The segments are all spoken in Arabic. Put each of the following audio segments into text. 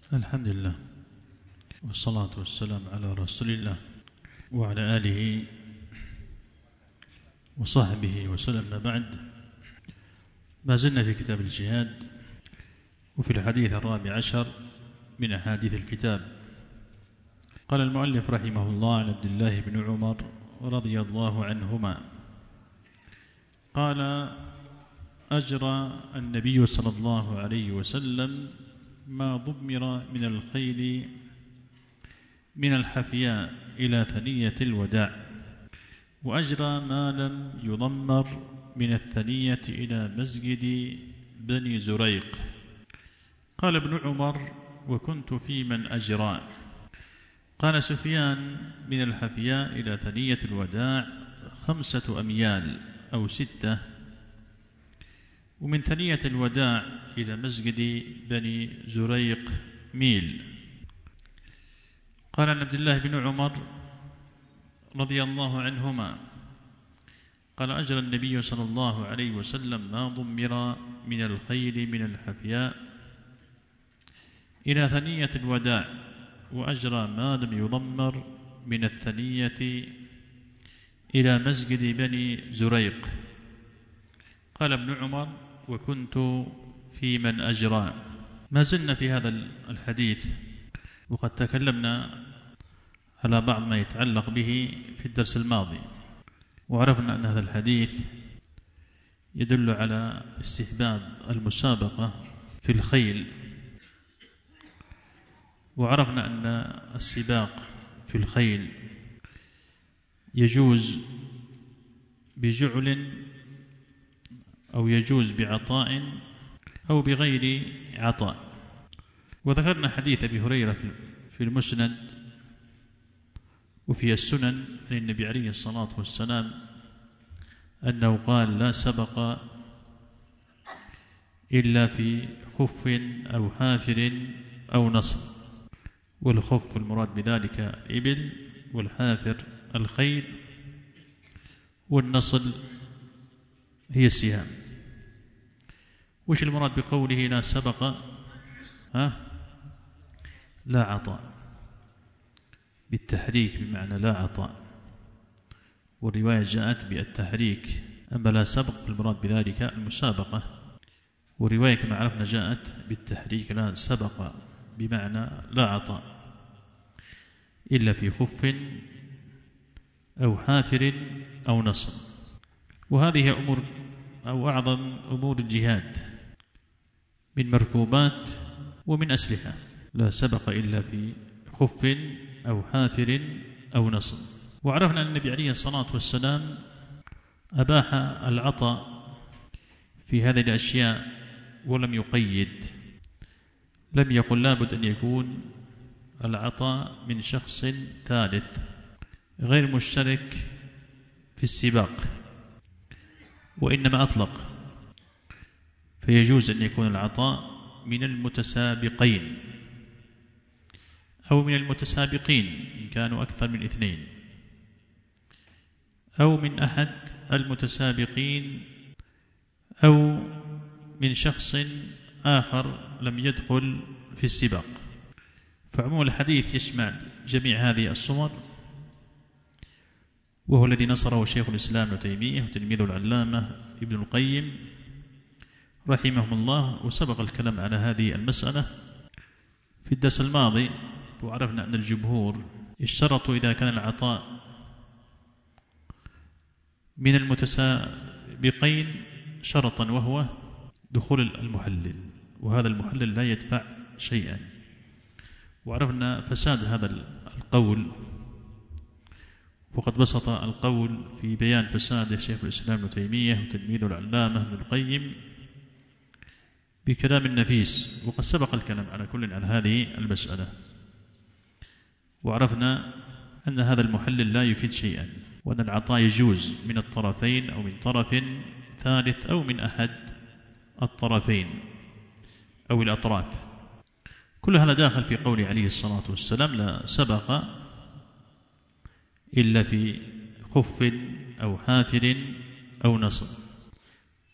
الحمد لله والصلاة والسلام على رسول الله وعلى آله وصحبه وسلم. ما بعد، ما زلنا في كتاب الجهاد وفي الحديث 14 من أحاديث الكتاب. قال المؤلف رحمه الله عن عبد الله بن عمر رضي الله عنهما قال: أجرى النبي صلى الله عليه وسلم ما ضمر من الخيل من الحفياء إلى ثنية الوداع، وأجرى ما لم يضمر من الثنية إلى مسجد بني زريق. قال ابن عمر: وكنت في من أجرى. قال سفيان: من الحفياء إلى ثنية الوداع 5 أميال أو 6، ومن ثنية الوداع إلى مسجد بني زريق ميل. قال عن عبد الله بن عمر رضي الله عنهما قال: أجرى النبي صلى الله عليه وسلم ما ضمر من الخيل من الحفياء إلى ثنية الوداع، وأجرى ما لم يضمر من الثنية إلى مسجد بني زريق. قال ابن عمر: وكنت في من أجرى. ما زلنا في هذا الحديث، وقد تكلمنا على بعض ما يتعلق به في الدرس الماضي، وعرفنا أن هذا الحديث يدل على استحباب المسابقة في الخيل، وعرفنا أن السباق في الخيل يجوز بجعل أو يجوز بعطاء أو بغير عطاء. وذكرنا حديث أبي هريرة في المسند وفي السنن عن النبي عليه الصلاة والسلام أنه قال: لا سبق إلا في خف أو حافر أو نصر. والخف المراد بذلك الإبل، والحافر الخيل، والنصل هي السهام. وش المراد بقوله لا سبق؟ لا عطاء، بالتحريك بمعنى لا عطاء، والرواية جاءت بالتحريك. أما لا سبق المراد بذلك المسابقة، والرواية كما عرفنا جاءت بالتحريك لا سبق بمعنى لا عطاء إلا في خف أو حافر أو نصر. وهذه أمور أو أعظم أمور الجهاد من مركوبات ومن أسلحة. لا سبق إلا في خف أو حافر أو نصر. وعرفنا أن النبي عليه الصلاة والسلام أباح العطاء في هذه الأشياء ولم يقيد، لم يقل لابد أن يكون العطاء من شخص ثالث غير مشترك في السباق، وإنما أطلق، فيجوز أن يكون العطاء من المتسابقين أو من المتسابقين إن كانوا أكثر من 2، أو من أحد المتسابقين، أو من شخص آخر لم يدخل في السباق. فعموم الحديث يشمل جميع هذه الصور، وهو الذي نصره شيخ الإسلام ابن تيمية وتلميذه العلامة ابن القيم رحمهم الله. وسبق الكلام على هذه المسألة في الدرس الماضي، وعرفنا أن الجمهور اشترطوا إذا كان العطاء من المتسابقين شرطا، وهو دخول المحلل، وهذا المحلل لا يدفع شيئا. وعرفنا فساد هذا القول، وقد بسط القول في بيان فساده شيخ الإسلام ابن تيمية وتلميذه العلامة ابن القيم بكلام نفيس، وقد سبق الكلام على كل على هذه المسألة. وعرفنا أن هذا المحلل لا يفيد شيئا، وأن العطاء يجوز من الطرفين أو من طرف ثالث أو من أحد الطرفين أو الأطراف. كل هذا داخل في قوله عليه الصلاة والسلام: لا سبق إلا في خف أو حافر أو نصر.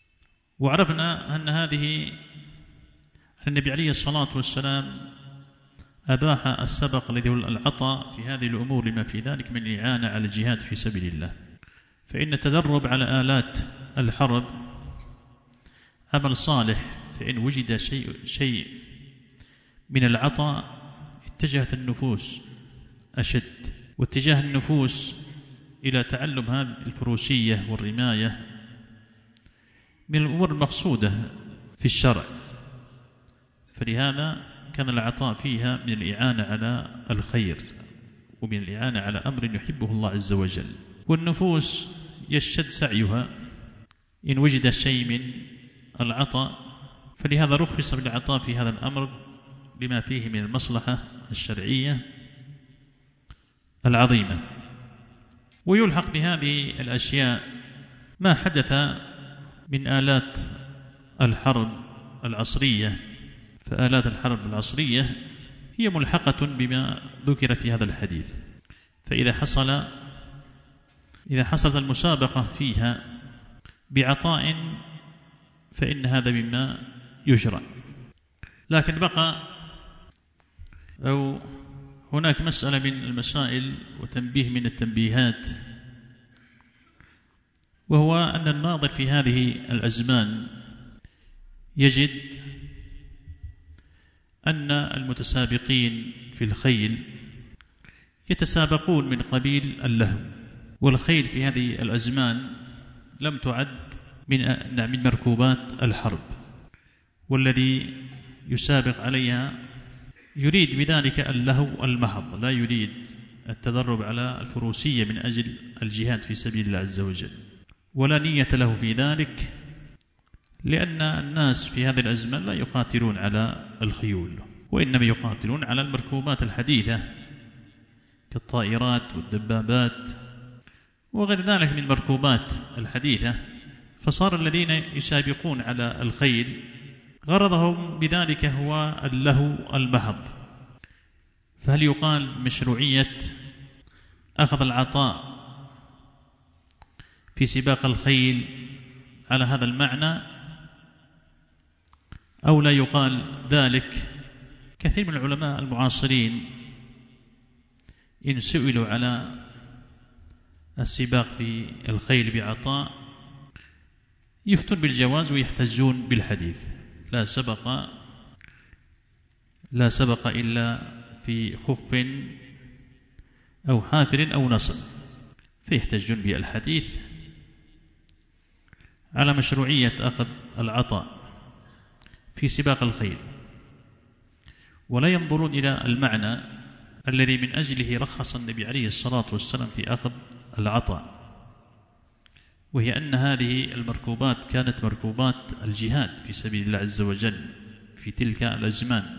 وعرفنا أن هذه النبي عليه الصلاة والسلام أباح السبق الذي هو العطاء في هذه الأمور لما في ذلك من الإعانة على الجهاد في سبيل الله. فإن التدرب على آلات الحرب عمل صالح، فإن وجد شيء من العطاء اتجهت النفوس أشد، واتجاه النفوس إلى تعلم هذه الفروسية والرماية من الأمور المقصودة في الشرع، فلهذا كان العطاء فيها من الإعانة على الخير ومن الإعانة على أمر يحبه الله عز وجل. والنفوس يشد سعيها إن وجد شيء من العطاء، فلهذا رخص بالعطاء في هذا الأمر لما فيه من المصلحة الشرعية العظيمة. ويلحق بهذه الأشياء ما حدث من آلات الحرب العصرية، فآلات الحرب العصرية هي ملحقة بما ذكر في هذا الحديث، فإذا حصلت المسابقة فيها بعطاء فإن هذا مما يشرع. لكن بقى أو هناك مسألة من المسائل وتنبيه من التنبيهات، وهو أن الناظر في هذه الأزمان يجد أن المتسابقين في الخيل يتسابقون من قبيل اللهو، والخيل في هذه الأزمان لم تعد من مركوبات الحرب، والذي يسابق عليها يريد بذلك اللهو المحض، لا يريد التدرب على الفروسية من أجل الجهاد في سبيل الله عز وجل، ولا نية له في ذلك، لأن الناس في هذه الأزمان لا يقاتلون على الخيول، وإنما يقاتلون على المركوبات الحديثة كالطائرات والدبابات وغير ذلك من المركوبات الحديثة. فصار الذين يسابقون على الخيل غرضهم بذلك هو اللهو المحض. فهل يقال مشروعية أخذ العطاء في سباق الخيل على هذا المعنى أو لا يقال ذلك؟ كثير من العلماء المعاصرين إن سئلوا على السباق في الخيل بعطاء يفتون بالجواز ويحتجون بالحديث لا سبق إلا في خف أو حافر أو نصب، فيحتجون بالحديث على مشروعية أخذ العطاء في سباق الخيل، ولا ينظرون إلى المعنى الذي من أجله رخص النبي عليه الصلاة والسلام في أخذ العطاء، وهي أن هذه المركوبات كانت مركوبات الجهاد في سبيل الله عز وجل في تلك الأزمان،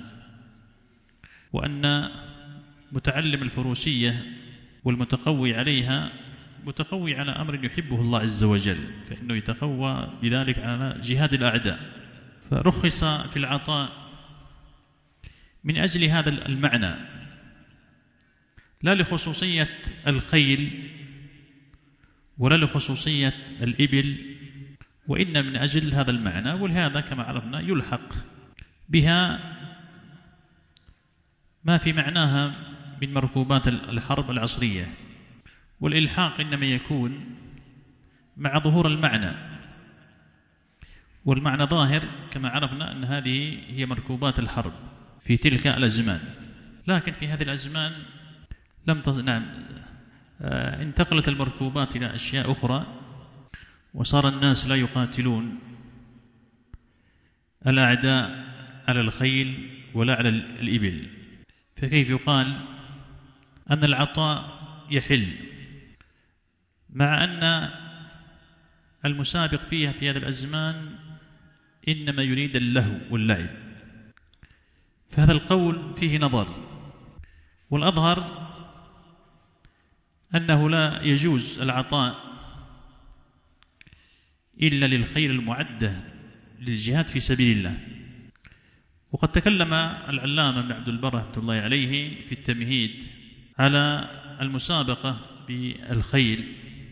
وأن متعلم الفروسية والمتقوي عليها متقوي على أمر يحبه الله عز وجل، فإنه يتقوى بذلك على جهاد الأعداء، فرخص في العطاء من أجل هذا المعنى، لا لخصوصية الخيل ولا لخصوصية الإبل، وإن من أجل هذا المعنى. ولهذا كما عرفنا يلحق بها ما في معناها من مركوبات الحرب العصرية، والإلحاق إنما يكون مع ظهور المعنى، والمعنى ظاهر كما عرفنا أن هذه هي مركوبات الحرب في تلك الأزمان. لكن في هذه الأزمان انتقلت المركوبات إلى أشياء أخرى، وصار الناس لا يقاتلون الأعداء على الخيل ولا على الإبل، فكيف يقال أن العطاء يحل مع أن المسابق فيها في هذا الأزمان إنما يريد اللهو واللعب؟ فهذا القول فيه نظر، والأظهر أنه لا يجوز العطاء إلا للخيل المعدة للجهاد في سبيل الله. وقد تكلم العلامة ابن عبد البر رحمة الله عليه في التمهيد على المسابقة بالخيل،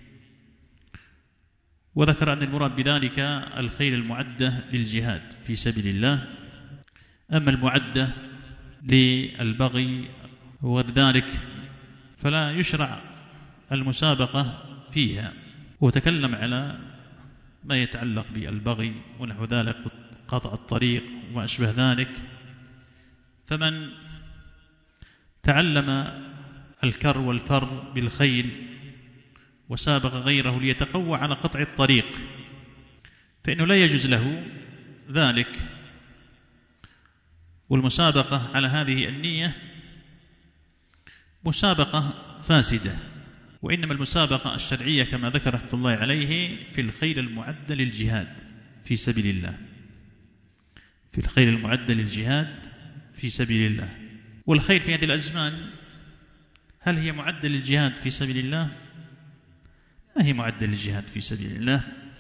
وذكر أن المراد بذلك الخيل المعدة للجهاد في سبيل الله. أما المعدة للبغي وغير ذلك، فلا يشرع المسابقة فيها. وتكلم على ما يتعلق بالبغي ونحو ذلك، قطع الطريق وما أشبه ذلك. فمن تعلم الكر والفر بالخيل وسابق غيره ليتقوى على قطع الطريق فإنه لا يجوز له ذلك. والمسابقة على هذه النية مسابقة فاسدة، وإنما المسابقة الشرعية كما ذكر رحمة الله عليه في الخيل المعدة للجهاد في سبيل الله، في الخيل المعدة للجهاد في سبيل الله. والخيل في هذه الأزمان هل هي معدة للجهاد في سبيل الله؟ ما هي معدة للجهاد في سبيل الله.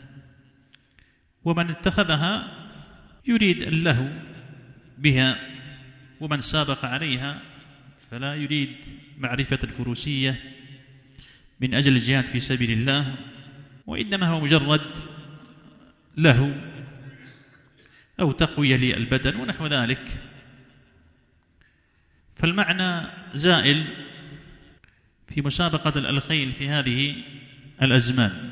ومن اتخذها يريد اللهو بها، ومن سابق عليها فلا يريد معرفة الفروسية من أجل الجهاد في سبيل الله، وإنما هو مجرد لهو أو تقوية للبدن ونحو ذلك. فالمعنى زائل في مسابقة الخيل في هذه الأزمان.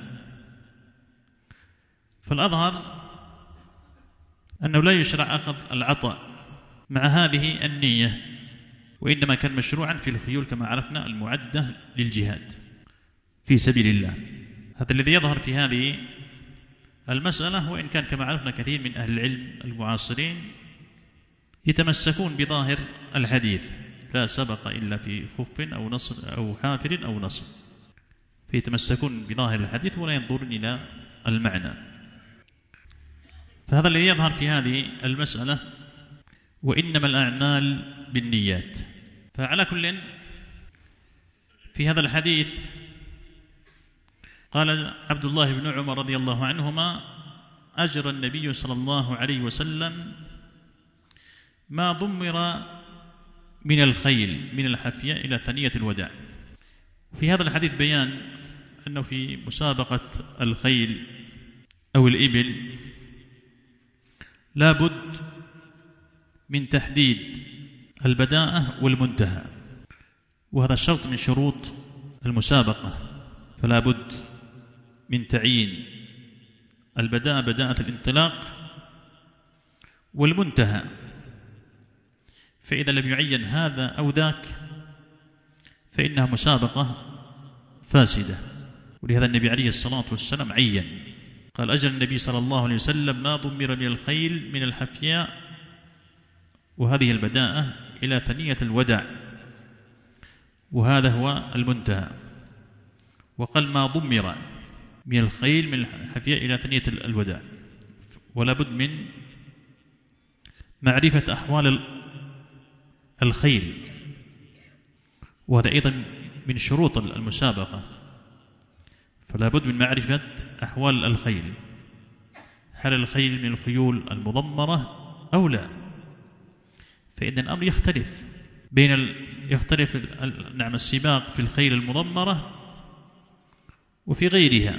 فالأظهر أنه لا يشرع أخذ العطاء مع هذه النية، وإنما كان مشروعا في الخيول كما عرفنا المعدة للجهاد في سبيل الله. هذا الذي يظهر في هذه المسألة، وإن كان كما عرفنا كثير من أهل العلم المعاصرين يتمسكون بظاهر الحديث لا سبق إلا في خف أو نصر أو حافر أو نصر، فيتمسكون بظاهر الحديث ولا ينظرون إلى المعنى. فهذا الذي يظهر في هذه المسألة، وإنما الأعمال بالنيات. فعلى كل في هذا الحديث قال عبد الله بن عمر رضي الله عنهما: أجرى النبي صلى الله عليه وسلم ما ضمر من الخيل من الحفياء إلى ثنية الوداع. في هذا الحديث بيان أنه في مسابقة الخيل أو الإبل لا بد من تحديد البداءة والمنتهى، وهذا شرط من شروط المسابقة. فلا بد من تعيين البداءة بداءة الانطلاق والمنتهى، فإذا لم يعين هذا أو ذاك فإنها مسابقة فاسدة. ولهذا النبي عليه الصلاة والسلام عين، قال: أجل النبي صلى الله عليه وسلم ما ضمر من الخيل من الحفياء، وهذه البداءة إلى ثنية الوداع، وهذا هو المنتهى. وقال ما ضمر من الخيل من الحفياء إلى ثنية الوداع. ولا بد من معرفة أحوال الخيل، وهذا أيضا من شروط المسابقة. فلا بد من معرفة أحوال الخيل، هل الخيل من الخيول المضمرة أو لا؟ فإن الأمر يختلف يختلف نعم السباق في الخيل المضمرة وفي غيرها.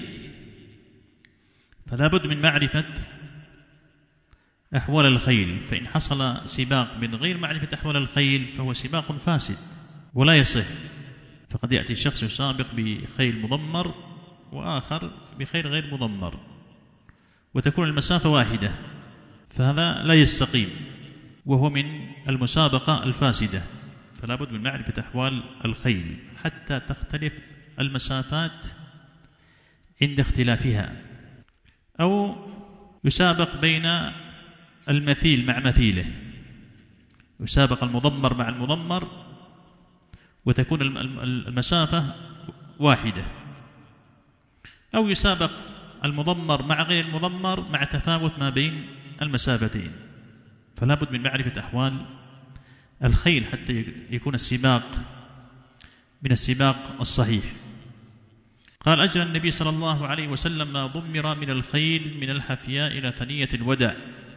فلا بد من معرفة أحوال الخيل، فإن حصل سباق من غير معرفة أحوال الخيل فهو سباق فاسد ولا يصح. فقد يأتي شخص يسابق بخيل مضمر وآخر بخيل غير مضمر وتكون المسافة واحدة، فهذا لا يستقيم وهو من المسابقة الفاسدة. فلا بد من معرفة أحوال الخيل حتى تختلف المسافات عند اختلافها. أو يسابق بين المثيل مع مثيله، يسابق المضمر مع المضمر وتكون المسافة واحدة، أو يسابق المضمر مع غير المضمر مع تفاوت ما بين المسافتين. فلا بد من معرفة أحوال الخيل حتى يكون السباق من السباق الصحيح. قال: أجرى النبي صلى الله عليه وسلم ما ضمر من الخيل من الحفياء إلى ثنية الوداع.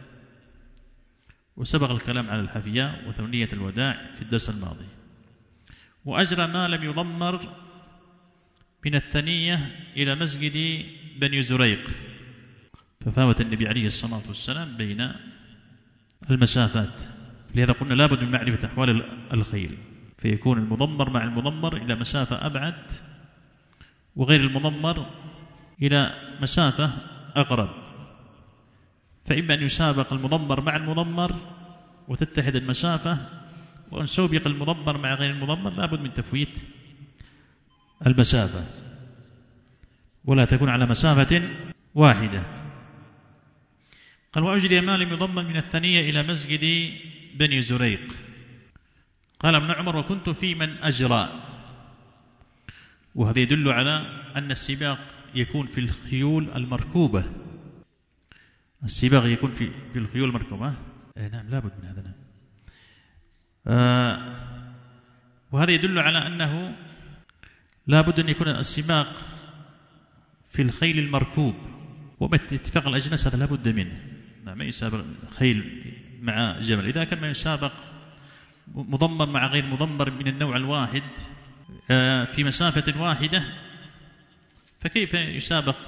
وسبق الكلام على الحفياء وثنية الوداع في الدرس الماضي. وأجرى ما لم يضمر من الثنية إلى مسجد بني زريق، ففاوت النبي عليه الصلاة والسلام بين المسافات. لهذا قلنا لابد من معرفة أحوال الخيل، فيكون المضمر مع المضمر إلى مسافة أبعد، وغير المضمر إلى مسافة أقرب. فإما أن يسابق المضمر مع المضمر وتتحد المسافة، وأن سوبق المضمر مع غير المضمر لابد من تفويت المسافة، ولا تكون على مسافة واحدة. قال: وأجري مال مضمن من الثنية إلى مسجد بني زريق. قال ابن عمر: وكنت في من أجرى. وهذا يدل على أن السباق يكون في الخيول المركوبة. السباق يكون في الخيول المركوبة. نعم، لابد من هذا. وهذا يدل على أنه لابد أن يكون السباق في الخيل المركوب، وباتفاق الأجناس هذا لابد منه. ما يسابق خيل مع جمل. إذا كان ما يسابق مضمر مع غير مضمر من النوع الواحد في مسافة واحدة، فكيف يسابق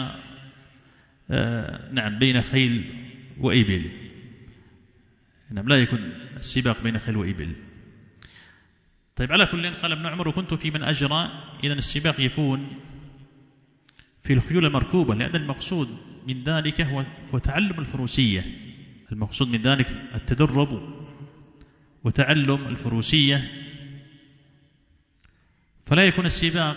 بين خيل وإبل؟ نعم، لا يكون السباق بين خيل وإبل. طيب، على كل قال ابن عمر: وكنت في من أجرى. إذن السباق يكون في الخيول المركوبة، لأن المقصود من ذلك هو تعلم الفروسية. المقصود من ذلك التدرب وتعلم الفروسية، فلا يكون السباق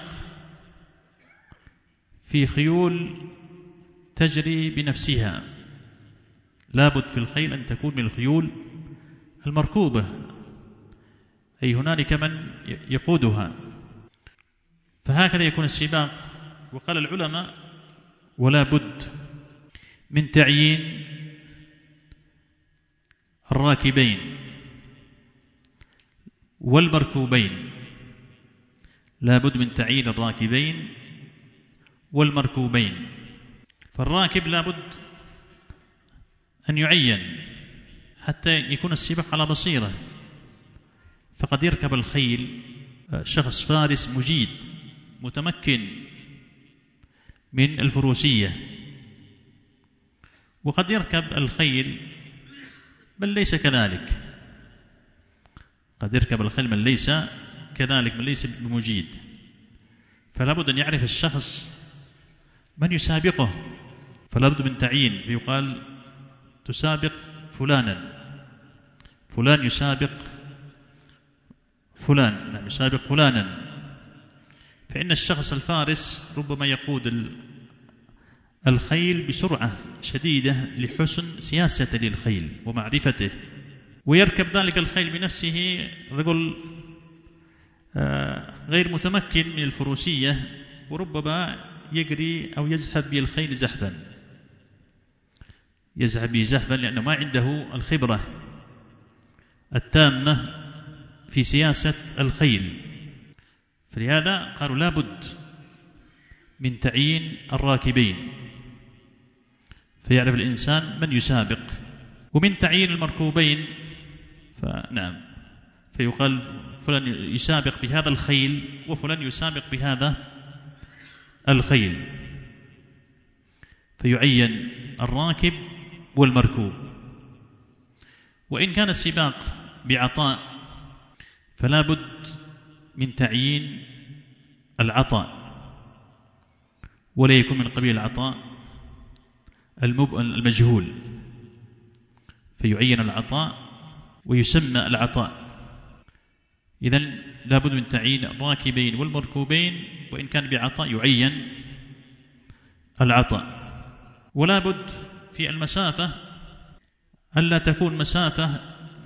في خيول تجري بنفسها. لابد في الخيل أن تكون من الخيول المركوبة، أي هنالك من يقودها، فهكذا يكون السباق. وقال العلماء: ولا بد من تعيين الراكبين والمركوبين. لا بد من تعيين الراكبين والمركوبين. فالراكب لا بد أن يعين حتى يكون السباق على بصيرة، فقد يركب الخيل شخص فارس مجيد متمكن من الفروسية، وقد يركب الخيل من ليس كذلك. قد يركب الخيل من ليس كذلك، من ليس بمجيد. فلا بد أن يعرف الشخص من يسابقه، فلا بد من تعيين، فيقال: تسابق فلانا، فلان يسابق فلان، نعم يسابق فلانا. فإن الشخص الفارس ربما يقود الخيل بسرعة شديدة لحسن سياسة للخيل ومعرفته، ويركب ذلك الخيل بنفسه رجل غير متمكن من الفروسية، وربما يجري أو يزحف به الخيل زحفا، يزحف به زحفا، لأنه ما عنده الخبرة التامة في سياسة الخيل. فلهذا قالوا لا بد من تعيين الراكبين، فيعرف الإنسان من يسابق، ومن تعيين المركوبين. فنعم، فيقال فلان يسابق بهذا الخيل وفلان يسابق بهذا الخيل، فيعين الراكب والمركوب. وإن كان السباق بعطاء فلا بد من تعيين العطاء، ولا يكون من قبيل العطاء المجهول، فيعين العطاء ويسمى العطاء. إذن لا بد من تعيين الراكبين والمركوبين، وإن كان بعطاء يعين العطاء. ولا بد في المسافة ألا تكون مسافة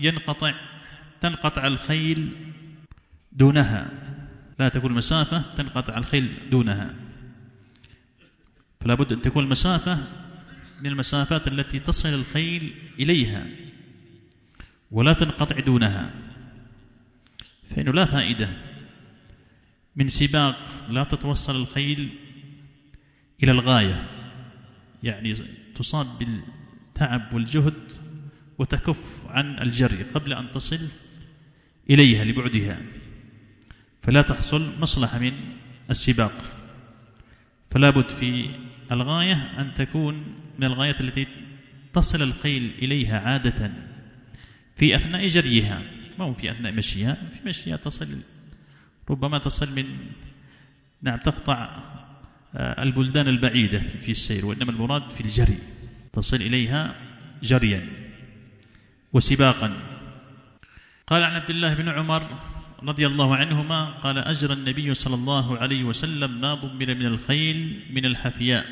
تنقطع الخيل دونها، لا تكون مسافة تنقطع الخيل دونها، فلا بد أن تكون المسافة من المسافات التي تصل الخيل إليها ولا تنقطع دونها. فإنه لا فائدة من سباق لا تتوصل الخيل إلى الغاية، يعني تصاب بالتعب والجهد وتكف عن الجري قبل أن تصل إليها لبعدها، فلا تحصل مصلحة من السباق. فلا بد في الغاية أن تكون من الغايات التي تصل الخيل إليها عادة في أثناء جريها، ما هو في أثناء مشيها. في مشيها ربما تصل تقطع البلدان البعيدة في السير، وإنما المراد في الجري، تصل إليها جريا وسباقا. قال عن عبد الله بن عمر رضي الله عنهما قال: أجرى النبي صلى الله عليه وسلم ما ضمر من الخيل من الحفياء.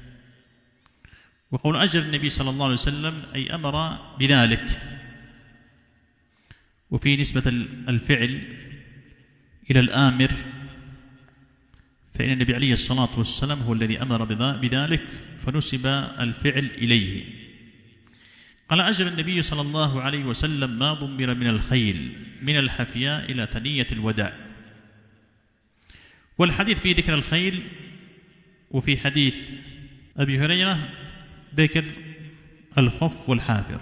وقول أجر النبي صلى الله عليه وسلم أي أمر بذلك، وفي نسبة الفعل إلى الآمر، فإن النبي عليه الصلاة والسلام هو الذي أمر بذلك فنسب الفعل إليه. قال: أجر النبي صلى الله عليه وسلم ما ضمر من الخيل من الحفياء إلى ثنية الوداع. والحديث في ذكر الخيل، وفي حديث أبي هريرة ذكر الخف والحافر.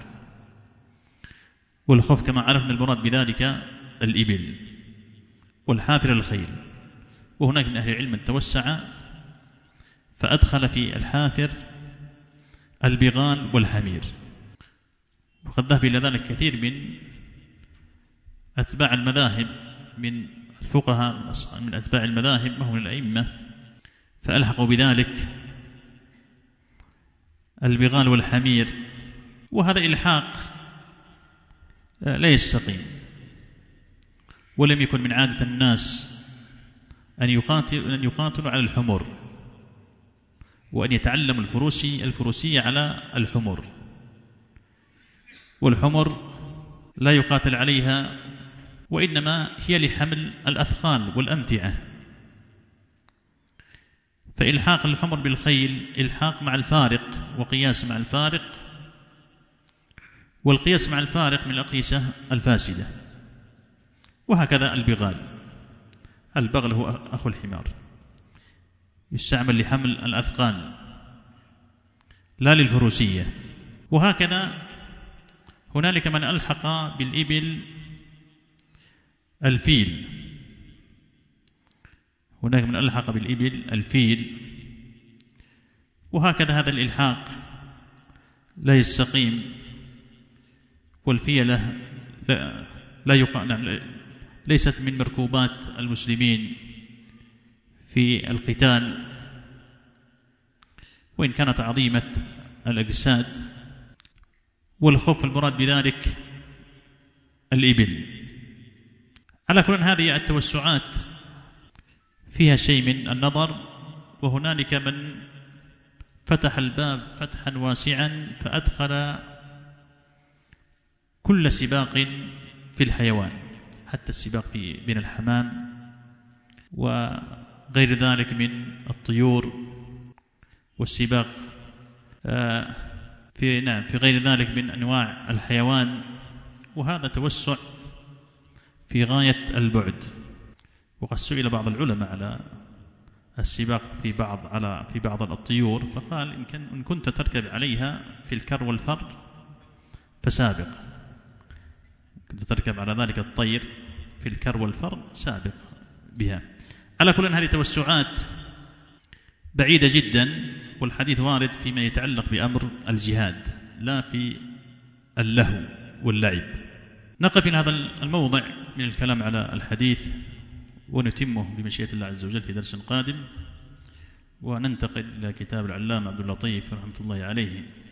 والخف كما عرفنا المراد بذلك الإبل، والحافر الخيل. وهناك من أهل العلم من توسع فأدخل في الحافر البغال والحمير، وقد ذهب إلى ذلك كثير من أتباع المذاهب من الفقهاء من أتباع المذاهب وهم الأئمة، فألحقوا بذلك البغال والحمير. وهذا إلحاق لا يستقيم، ولم يكن من عادة الناس أن يقاتلوا على الحمر، وأن يتعلموا الفروسية على الحمر. والحمر لا يقاتل عليها، وإنما هي لحمل الأثقال والأمتعة. فإلحاق الحمر بالخيل إلحاق مع الفارق وقياس مع الفارق، والقياس مع الفارق من الأقيسة الفاسدة. وهكذا البغل هو أخو الحمار، يستعمل لحمل الأثقال لا للفروسية. وهكذا هنالك من ألحق بالإبل الفيل، هناك من ألحق بالإبل الفيل. وهكذا هذا الإلحاق لا يستقيم. والفيلة ليست من مركوبات المسلمين في القتال، وإن كانت عظيمة الأجساد. والخف المراد بذلك الإبل. على كل هذه التوسعات فيها شيء من النظر، وهنالك من فتح الباب فتحا واسعا فأدخل كل سباق في الحيوان، حتى السباق بين الحمام وغير ذلك من الطيور، والسباق في غير ذلك من أنواع الحيوان. وهذا توسع في غاية البعد. وقد سئل بعض العلماء على السباق في بعض الطيور، فقال: إن كنت تركب عليها في الكر والفر فسابق، كنت تركب على ذلك الطير في الكر والفر سابق بها. على كل هذه توسعات بعيدة جدا، والحديث وارد فيما يتعلق بأمر الجهاد لا في اللهو واللعب. نقف في هذا الموضع من الكلام على الحديث، ونتمه بمشيئة الله عز وجل في درس قادم، وننتقل إلى كتاب العلامة عبد اللطيف رحمة الله عليه